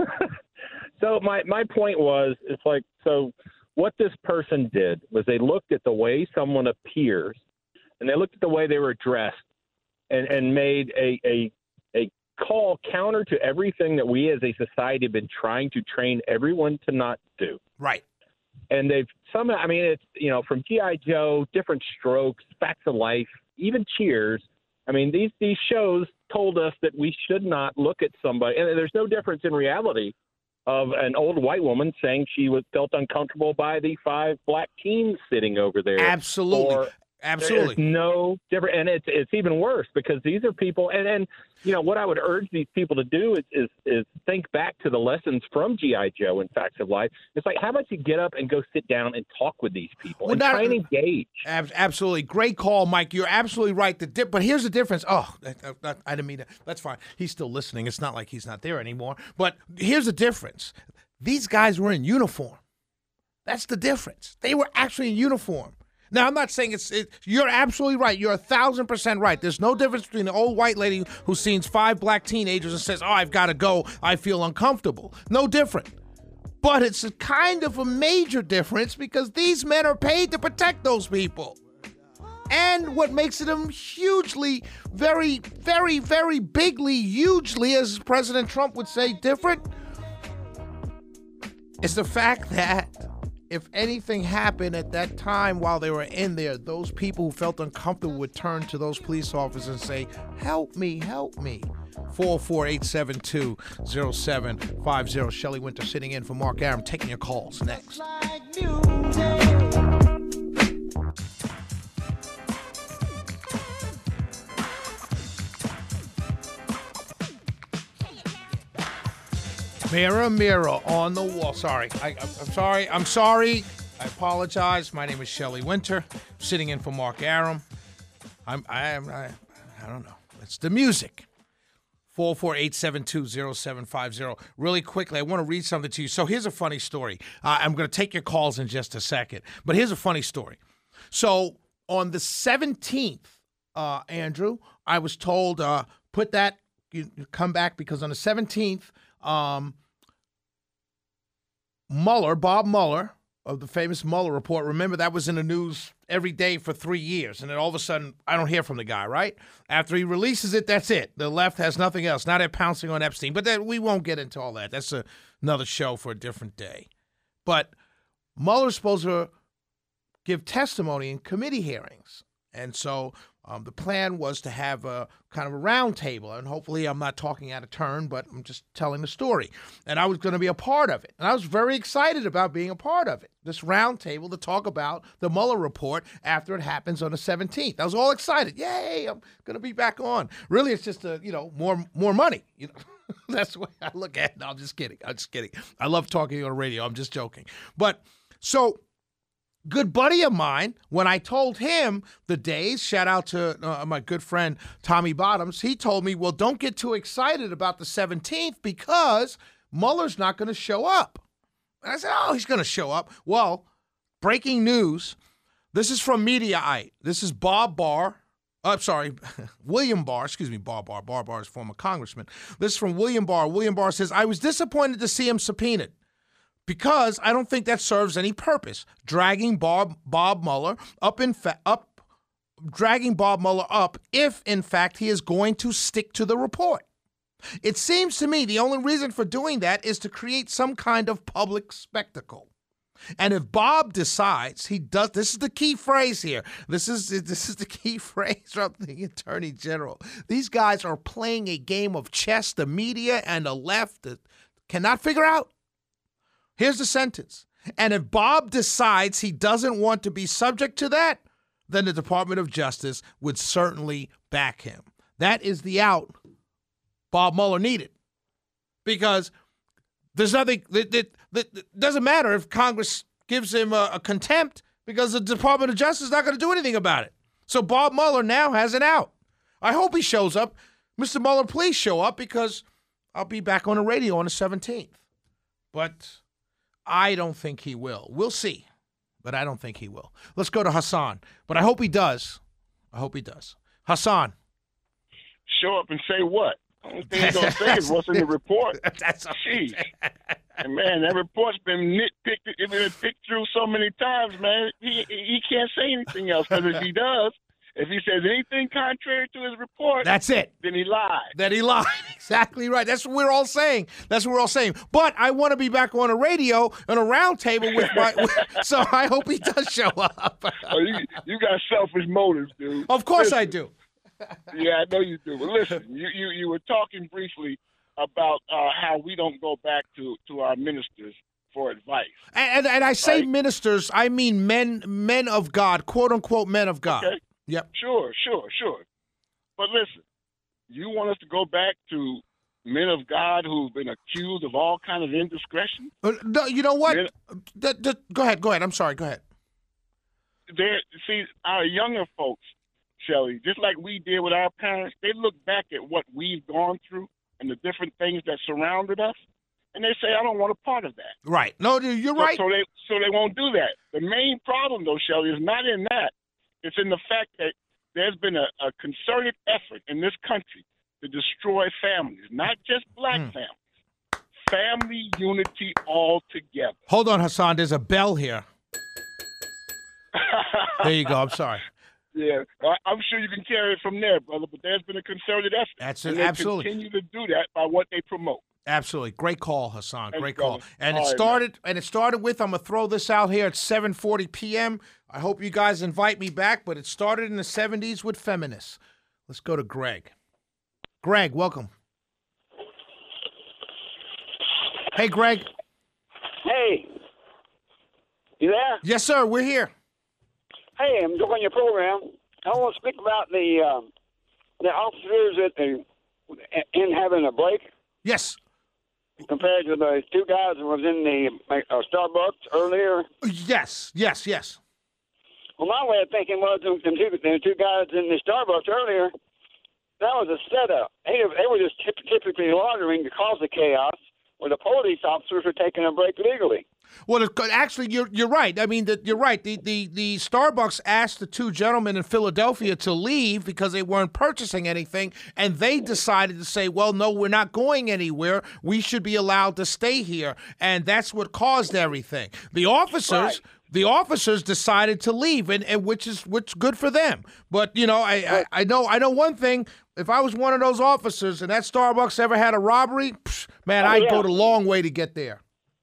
So my, my point was, it's like, so what this person did was they looked at the way someone appears, and they looked at the way they were dressed, and, and made a, a a call counter to everything that we as a society have been trying to train everyone to not do. Right. And they've somehow, I mean, it's, you know, from G I. Joe, Different Strokes, Facts of Life, even Cheers. I mean, these these shows told us that we should not look at somebody, and there's no difference in reality of an old white woman saying she was felt uncomfortable by the five black teens sitting over there. Absolutely. Or Absolutely. There's no different, and it's it's even worse because these are people, and, and you know what I would urge these people to do is, is is think back to the lessons from G I. Joe and Facts of Life. It's like, how about you get up and go sit down and talk with these people well, and not, try and engage. Ab- absolutely, great call, Mike. You're absolutely right. The di- but here's the difference. Oh, I, I, I didn't mean that. That's fine. He's still listening. It's not like he's not there anymore. But here's the difference. These guys were in uniform. That's the difference. They were actually in uniform. Now, I'm not saying it's it, – you're absolutely right. You're a thousand percent right. There's no difference between an old white lady who sees five black teenagers and says, oh, I've got to go. I feel uncomfortable. No different. But it's a kind of a major difference because these men are paid to protect those people. And what makes them hugely, very, very, very bigly, hugely, as President Trump would say, different is the fact that if anything happened at that time while they were in there, those people who felt uncomfortable would turn to those police officers and say, help me, help me. four oh four, eight seven two, oh seven five oh. Shelley Winter sitting in for Mark Arum, taking your calls next. Mirror, mirror on the wall. Sorry. I, I'm sorry. I'm sorry. I apologize. My name is Shelley Winter, sitting in for Mark Arum. I'm, I am, I, I don't know. It's the music. four oh four, eight seven two, oh seven five oh. Really quickly, I want to read something to you. So here's a funny story. Uh, I'm going to take your calls in just a second. But here's a funny story. So on the seventeenth, uh, Andrew, I was told, uh, put that, you, you come back, because on the seventeenth, Um, Mueller, Bob Mueller, of the famous Mueller report, remember that was in the news every day for three years, and then all of a sudden, I don't hear from the guy, right? After he releases it, that's it. The left has nothing else. Now they're pouncing on Epstein, but that, we won't get into all that. That's a, another show for a different day. But Mueller's supposed to give testimony in committee hearings And so um, the plan was to have a kind of a round table. And hopefully I'm not talking out of turn, but I'm just telling the story. And I was going to be a part of it. And I was very excited about being a part of it, this round table to talk about the Mueller report after it happens on the seventeenth. I was all excited. Yay, I'm going to be back on. Really, it's just, a, you know, more more money. You know, that's the way I look at it. No, I'm just kidding. I'm just kidding. I love talking on the radio. I'm just joking. But so... good buddy of mine, when I told him the days, shout out to uh, my good friend Tommy Bottoms, he told me, well, don't get too excited about the seventeenth because Mueller's not going to show up. And I said, oh, he's going to show up. Well, breaking news. This is from Mediaite. This is Bob Barr. I'm uh, sorry, William Barr. Excuse me, Bob Barr. Bob Barr is former congressman. This is from William Barr. William Barr says, I was disappointed to see him subpoenaed, because I don't think that serves any purpose. Dragging Bob Bob Mueller up in fa- up, dragging Bob Mueller up if, in fact, he is going to stick to the report. It seems to me the only reason for doing that is to create some kind of public spectacle. And if Bob decides he does, this is the key phrase here. This is this is the key phrase from the Attorney General. These guys are playing a game of chess. The media and the left cannot figure out. Here's the sentence. And if Bob decides he doesn't want to be subject to that, then the Department of Justice would certainly back him. That is the out Bob Mueller needed. Because there's nothing, that, that, that, that doesn't matter if Congress gives him a, a contempt, because the Department of Justice is not going to do anything about it. So Bob Mueller now has an out. I hope he shows up. Mister Mueller, please show up, because I'll be back on the radio on the seventeenth. But I don't think he will. We'll see, but I don't think he will. Let's go to Hassan, but I hope he does. I hope he does. Hassan. Show up and say what? The only thing he's going to say is what's in the report. That's Jeez. And, man, that report's been nitpicked. It's been picked through so many times, man. He he can't say anything else, because if he does, if he says anything contrary to his report, that's it. Then he lied. That he lied. Exactly right. That's what we're all saying. That's what we're all saying. But I want to be back on a radio on a round table with my. With, so I hope he does show up. Oh, you, you got selfish motives, dude. Of course listen, I do. Yeah, I know you do. But listen, you, you, you were talking briefly about uh, how we don't go back to, to our ministers for advice. And, and, and I say right? ministers, I mean men, men of God, quote unquote men of God. Okay. Yep. Sure, sure, sure. But listen, you want us to go back to men of God who've been accused of all kind of indiscretion? Uh, no, you know what? Men, the, the, go ahead, go ahead. I'm sorry, go ahead. There, see, our younger folks, Shelley, just like we did with our parents, they look back at what we've gone through and the different things that surrounded us, and they say, I don't want a part of that. Right. No, you're so, right. So they, so they won't do that. The main problem, though, Shelley, is not in that. It's in the fact that there's been a, a concerted effort in this country to destroy families, not just black mm. families, family unity altogether. Hold on, Hassan. There's a bell here. There you go. I'm sorry. Yeah, I'm sure you can carry it from there, brother, but there's been a concerted effort. That's it. And they absolutely. continue to do that by what they promote. Absolutely. Great call, Hassan. Thanks, Great call. brother. And All it right, started man. and it started with, I'm going to throw this out here at seven forty p.m. I hope you guys invite me back, but it started in the seventies with feminists. Let's go to Greg. Greg, welcome. Hey, Greg. Hey. You there? Yes, sir. We're here. Hey, I'm doing your program. I want to speak about the um, the officers at the in having a break. Yes. Compared to the two guys that was in the uh, Starbucks earlier. Yes, yes, yes. Well, my way of thinking was them two, them two guys in the Starbucks earlier, that was a setup. They, they were just typ- typically laundering to cause the chaos, where the police officers were taking a break legally. Well, actually, you're you're right. I mean, the, you're right. The, the the Starbucks asked the two gentlemen in Philadelphia to leave because they weren't purchasing anything, and they decided to say, well, no, we're not going anywhere. We should be allowed to stay here, and that's what caused everything. The officers... Right. The officers decided to leave, and, and which is which good for them. But you know, I, I I know I know one thing. If I was one of those officers and that Starbucks ever had a robbery, psh, man, oh, I'd yeah. go the long way to get there.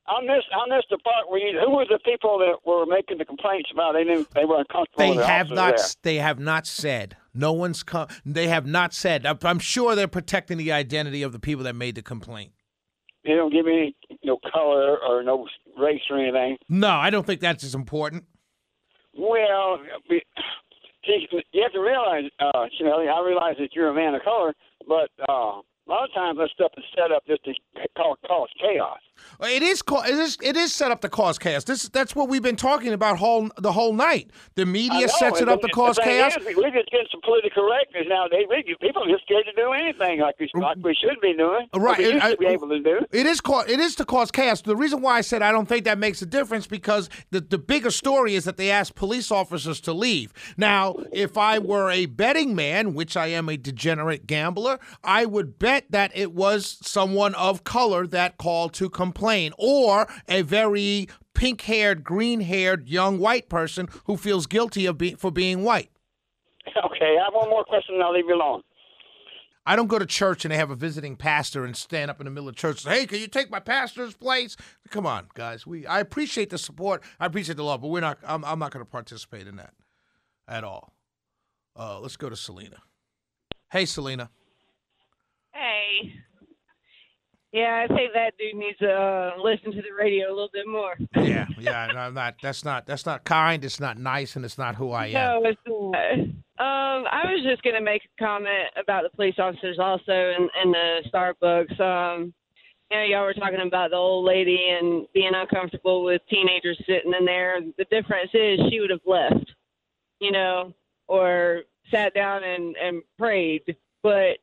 on this on this the part where you, who were the people that were making the complaints about they didn't they were uncomfortable They with the have officers not. there? They have not said. No one's come. They have not said. I'm- I'm sure they're protecting the identity of the people that made the complaint. They don't give any no color or no race or anything. No, I don't think that's as important. Well, be- see, you have to realize, uh, Shelley, I realize that you're a man of color, but uh, a lot of times that stuff is set up just to cause, cause chaos. It is. ca- It is. It is set up to cause chaos. This. That's what we've been talking about whole the whole night. The I media know, sets it and up to the- cause the thing chaos. Is, we're just getting some political correctness nowadays. We, people are just scared to do anything like we, like we should be doing. Right, Like we used I- to be able to do. It is. ca- It is to cause chaos. The reason why I said I don't think that makes a difference because the the bigger story is that they asked police officers to leave. Now, if I were a betting man, which I am a degenerate gambler, I would bet that it was someone of color that called to complain, or a very pink-haired, green-haired young white person who feels guilty of be- for being white. Okay, I have one more question and I'll leave you alone. I don't go to church and they have a visiting pastor and stand up in the middle of church and say, hey, can you take my pastor's place? Come on, guys. We I appreciate the support. I appreciate the love, but we're not. I'm, I'm not going to participate in that at all. Uh, let's go to Selena. Hey, Selena. Hey. Yeah, I think that dude needs to uh, listen to the radio a little bit more. Yeah, yeah. No, I'm not. That's not. That's not kind. It's not nice, and it's not who I am. No, it's not. Um, I was just going to make a comment about the police officers also in, in the Starbucks. Um, you know, y'all were talking about the old lady and being uncomfortable with teenagers sitting in there. The difference is she would have left, you know, or sat down and, and prayed. But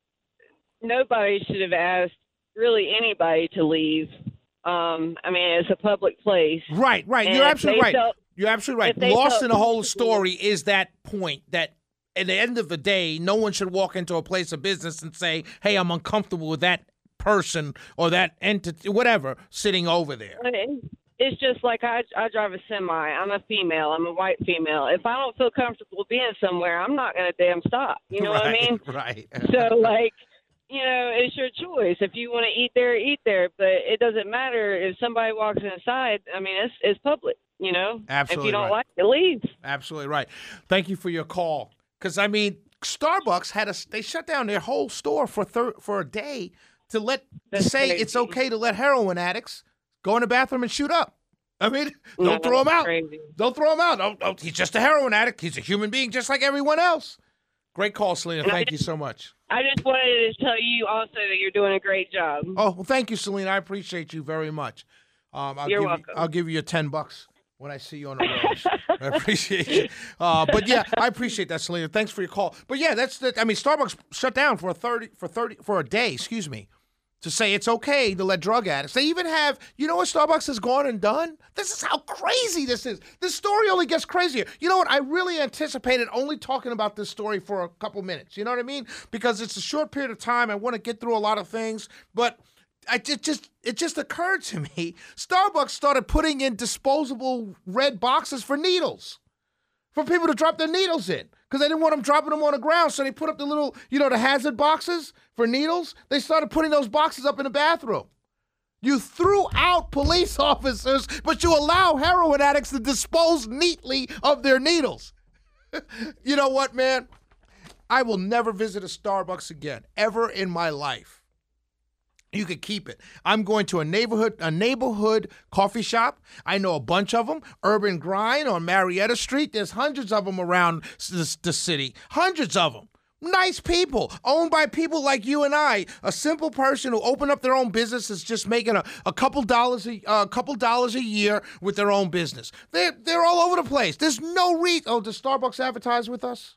nobody should have asked really anybody to leave. Um, I mean, it's a public place. Right, right. And You're if absolutely they right. felt- You're absolutely right. if they Lost felt in the whole comfortable- story is that point that at the end of the day, no one should walk into a place of business and say, hey, I'm uncomfortable with that person or that entity, whatever, sitting over there. I mean, it's just like I, I drive a semi. I'm a female. I'm a white female. If I don't feel comfortable being somewhere, I'm not going to damn stop. You know right, what I mean? Right. So, like, you know, it's your choice. If you want to eat there, eat there. But it doesn't matter if somebody walks inside. I mean, it's it's public, you know? Absolutely If you don't right. like it, leave. Absolutely right. Thank you for your call. Because, I mean, Starbucks had a, they shut down their whole store for thir- for a day to let, to That's say crazy. it's okay to let heroin addicts go in the bathroom and shoot up. I mean, don't No, throw him that's out. crazy. Don't throw him out. Don't, don't, he's just a heroin addict. He's a human being just like everyone else. Great call, Selena. And I Thank you just- so much. I just wanted to tell you also that you're doing a great job. Oh, well, thank you, Selena. I appreciate you very much. Um, I'll You're give welcome. You, I'll give you your ten bucks when I see you on the road. I appreciate you. Uh, but yeah, I appreciate that, Selena. Thanks for your call. But yeah, that's the. I mean, Starbucks shut down for a thirty for thirty for a day. Excuse me. To say it's okay to let drug addicts. They even have, you know what Starbucks has gone and done? This is how crazy this is. This story only gets crazier. You know what? I really anticipated only talking about this story for a couple minutes. You know what I mean? Because it's a short period of time. I want to get through a lot of things, but I it just it just occurred to me. Starbucks started putting in disposable red boxes for needles. For people to drop their needles in. Because they didn't want them dropping them on the ground, so they put up the little, you know, the hazard boxes for needles. They started putting those boxes up in the bathroom. You threw out police officers, but you allow heroin addicts to dispose neatly of their needles. You know what, man? I will never visit a Starbucks again, ever in my life. You could keep it. I'm going to a neighborhood a neighborhood coffee shop. I know a bunch of them. Urban Grind on Marietta Street. There's hundreds of them around the, the city. Hundreds of them. Nice people, owned by people like you and I. A simple person who opened up their own business is just making a, a couple dollars a a couple dollars a year with their own business. They're they're all over the place. There's no re. Oh, does Starbucks advertise with us?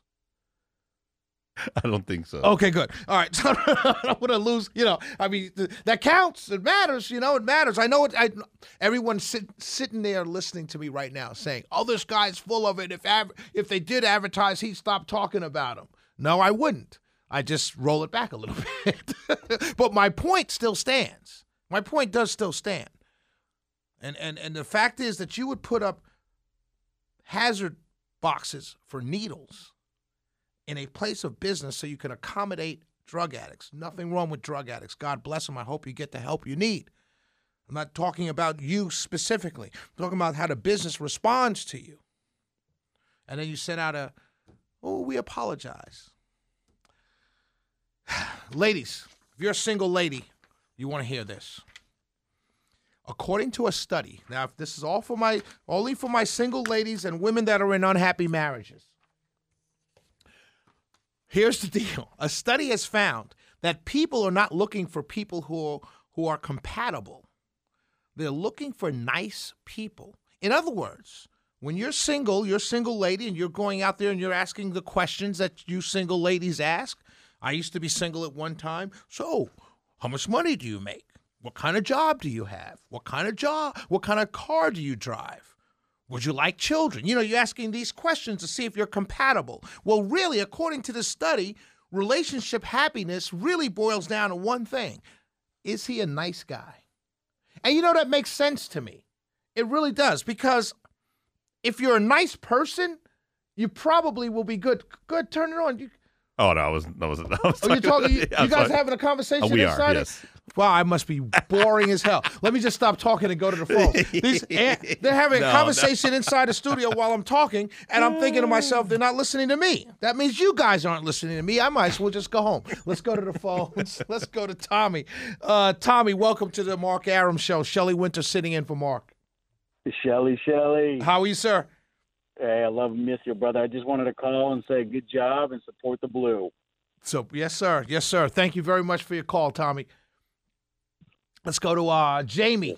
I don't think so. Okay, good. All right. So I don't want to lose, you know, I mean, th- that counts. It matters, you know, it matters. I know it. I, everyone's sit, sitting there listening to me right now saying, oh, this guy's full of it. If av- if they did advertise, he'd stop talking about him. No, I wouldn't. I just roll it back a little bit. But my point still stands. My point does still stand. And, and, and the fact is that you would put up hazard boxes for needles in a place of business so you can accommodate drug addicts. Nothing wrong with drug addicts. God bless them. I hope you get the help you need. I'm not talking about you specifically. I'm talking about how the business responds to you. And then you send out a, oh, we apologize. Ladies, if you're a single lady, you want to hear this. According to a study, now if this is all for my, only for my single ladies and women that are in unhappy marriages. Here's the deal. A study has found that people are not looking for people who are, who are compatible. They're looking for nice people. In other words, when you're single, you're a single lady, and you're going out there and you're asking the questions that you single ladies ask. I used to be single at one time. So, how much money do you make? What kind of job do you have? What kind of job? What kind of car do you drive? Would you like children? You know, you're asking these questions to see if you're compatible. Well, really, according to the study, relationship happiness really boils down to one thing. Is he a nice guy? And you know, that makes sense to me. It really does, because if you're a nice person, you probably will be good. Good, turn it on. You, Oh no, I was I was. I was oh, you're talking. You, yeah, you guys talking. having a conversation Oh, we inside are, it? yes. Wow, I must be boring as hell. Let me just stop talking and go to the phone. These, eh, they're having No, a conversation no. inside the studio while I'm talking, and I'm thinking to myself, they're not listening to me. That means you guys aren't listening to me. I might as well just go home. Let's go to the phones. Let's go to Tommy. Uh, Tommy, welcome to the Mark Arum Show. Shelley Winter sitting in for Mark. Shelly, Shelly. How are you, sir? Hey, I love and miss you, brother. I just wanted to call and say good job and support the Blue. So, yes, sir. Yes, sir. Thank you very much for your call, Tommy. Let's go to uh, Jamie.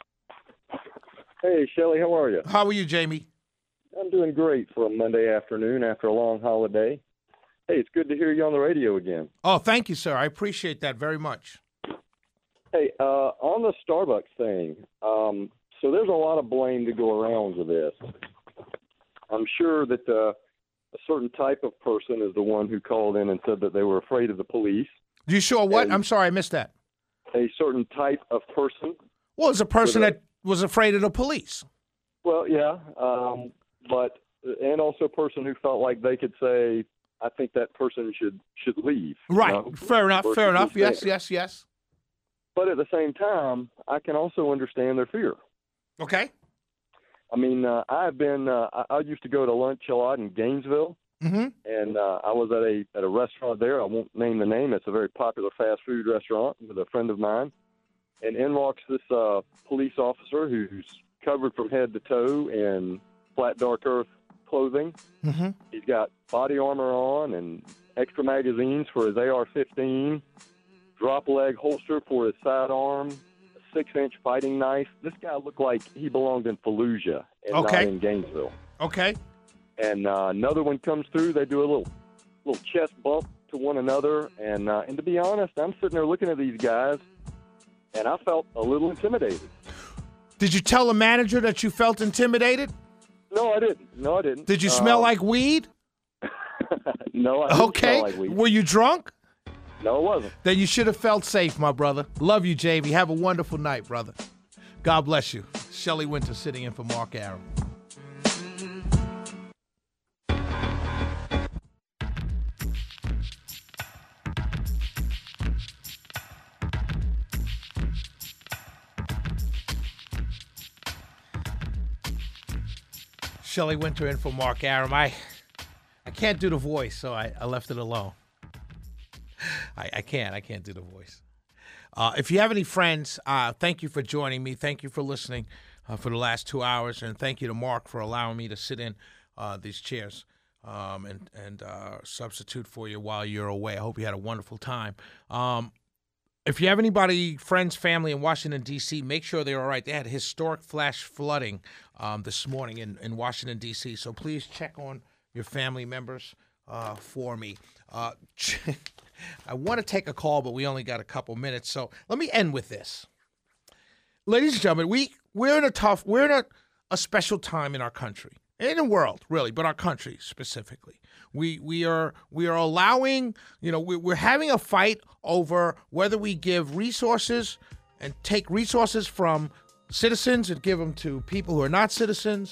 Hey, Shelly, how are you? How are you, Jamie? I'm doing great for a Monday afternoon after a long holiday. Hey, it's good to hear you on the radio again. Oh, thank you, sir. I appreciate that very much. Hey, uh, on the Starbucks thing, um, so there's a lot of blame to go around with this. I'm sure that uh, a certain type of person is the one who called in and said that they were afraid of the police. You sure what? And I'm sorry, I missed that. A certain type of person. Well, it's a person a, that was afraid of the police. Well, yeah, um, but and also a person who felt like they could say, I think that person should should leave. Right. You know, fair enough. Fair enough. Yes, yes, yes. But at the same time, I can also understand their fear. Okay. I mean, uh, I've been. Uh, I, I used to go to lunch a lot in Gainesville, mm-hmm. and uh, I was at a at a restaurant there. I won't name the name. It's a very popular fast food restaurant with a friend of mine. And in walks this uh, police officer who's covered from head to toe in flat dark earth clothing. Mm-hmm. He's got body armor on and extra magazines for his A R fifteen, drop leg holster for his sidearm, six-inch fighting knife. This guy looked like he belonged in Fallujah and okay. not in Gainesville. Okay. And uh, another one comes through. They do a little little chest bump to one another. And uh, and to be honest, I'm sitting there looking at these guys, and I felt a little intimidated. Did you tell the manager that you felt intimidated? No, I didn't. No, I didn't. Did you smell um, like weed? No, I didn't okay. smell like weed. Were you drunk? No, it wasn't. Then you should have felt safe, my brother. Love you, Jamie. Have a wonderful night, brother. God bless you. Shelley Winter sitting in for Mark Arum. Shelley Winter in for Mark Arum. I, I can't do the voice, so I, I left it alone. I, I can't. I can't do the voice. Uh, if you have any friends, uh, thank you for joining me. Thank you for listening uh, for the last two hours, and thank you to Mark for allowing me to sit in uh, these chairs um, and and uh, substitute for you while you're away. I hope you had a wonderful time. Um, if you have anybody, friends, family in Washington, D C, make sure they're all right. They had historic flash flooding um, this morning in, in Washington, D C, so please check on your family members uh, for me. Uh, I want to take a call, but we only got a couple minutes, so let me end with this. Ladies and gentlemen, we, we're in a tough, we're in a, a special time in our country, in the world, really, but our country specifically. We we are we are allowing, you know, we, we're having a fight over whether we give resources and take resources from citizens and give them to people who are not citizens.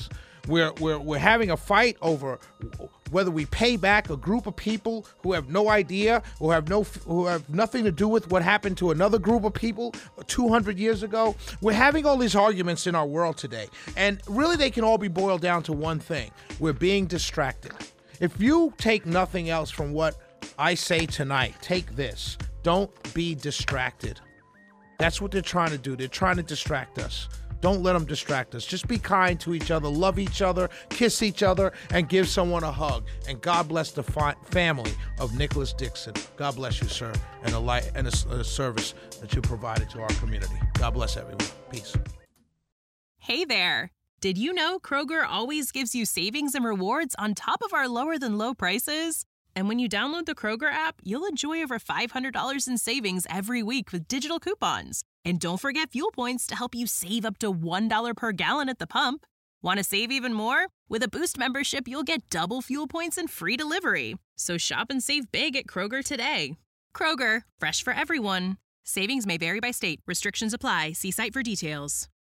We're, we're, we're having a fight over whether we pay back a group of people who have no idea, who have no, who have nothing to do with what happened to another group of people two hundred years ago. We're having all these arguments in our world today, and really they can all be boiled down to one thing. We're being distracted. If you take nothing else from what I say tonight, take this. Don't be distracted. That's what they're trying to do. They're trying to distract us. Don't let them distract us. Just be kind to each other, love each other, kiss each other, and give someone a hug. And God bless the fi- family of Nicholas Dixon. God bless you, sir, and a, light, and a, a service that you provided to our community. God bless everyone. Peace. Hey there. Did you know Kroger always gives you savings and rewards on top of our lower than low prices? And when you download the Kroger app, you'll enjoy over five hundred dollars in savings every week with digital coupons. And don't forget fuel points to help you save up to one dollar per gallon at the pump. Want to save even more? With a Boost membership, you'll get double fuel points and free delivery. So shop and save big at Kroger today. Kroger, fresh for everyone. Savings may vary by state. Restrictions apply. See site for details.